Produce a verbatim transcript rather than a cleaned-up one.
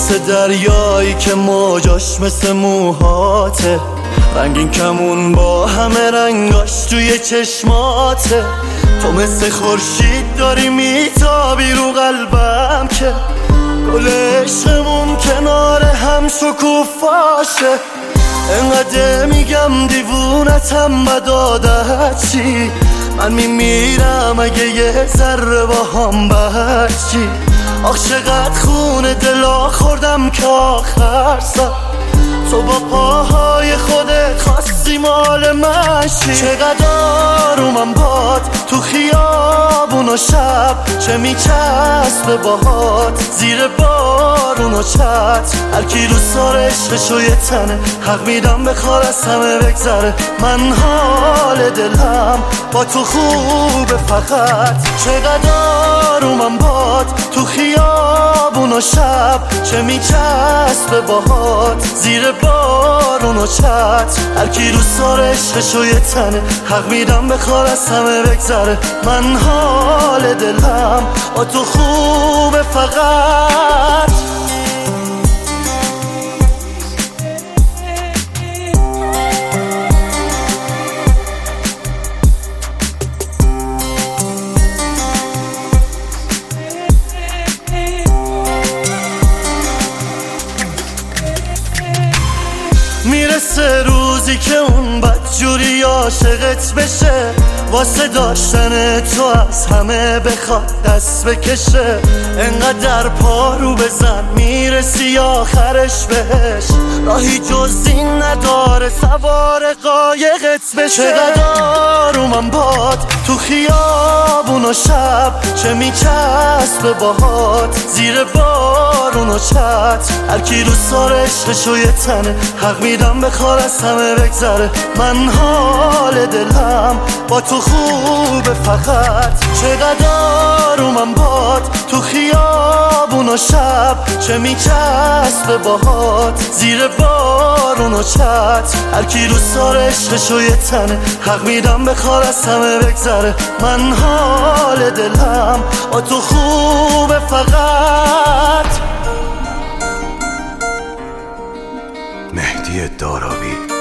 مثل دریایی که موجاش مثل موهاته، رنگین کمون با همه رنگاش توی چشماته. تو مثل خورشید داری میتابی رو قلبم که گل عشقمون کنار هم شکوفاشه. انقدر میگم دیوونتم بد عادت چی، من میمیرم اگه یه ذره با هم بچی. آخ چقدر خون دلا خوردم که آخر سر تو با پاهای خودت خواستی مال من شی. چقدر آرومم باد تو خیابون و شب، چه میچسبه باهات زیر بارون و چت. هرکی رو سار عشقشو یه تنه، حق میدم بخوار از همه بگذره. من حال دلم با تو خوبه فقط. چقدر آرومم باد تو خیابون و شب، چه میچسبه باهات زیر بارون و چت. هرکی رو سار عشقشو یه تنه، حق میدم بخوار از همه بگذره. من حال دلم با تو خوبه فقط. میرسه روزی که اون بدجوری عاشقت بشه، واسه داشتن تو از همه بخواد دست بکشه. انقدر پارو بزن میرسی آخرش بهش، راهی جز این نداره سوار قایقت بشه. چقدر آرومم باد تو خیابون و شب، چه میچسبه باهات زیر بارون و چت. هرکی رو سار عشقشو یه تنه، حق میدم بخوار از همه بگذره. من حال دلم با تو خوبه فقط. چقدر آرومم باد تو خیابون و شب، چه میچسبه باهات زیر بارون و چت. هرکی رو سار عشقشو یه تنه، حق میدم بخوار از همه بگذره. من حال دلم با تو خوبه فقط. مهدی داراوی.